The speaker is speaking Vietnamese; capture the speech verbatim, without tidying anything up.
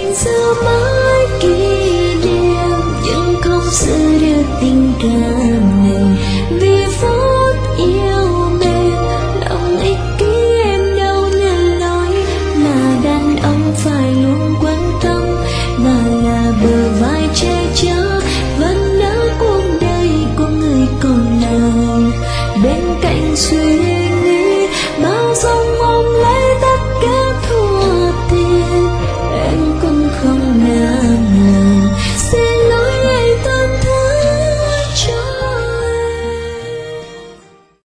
gìn giữ mãi kỷ niệm những công sự đưa tình cảm này.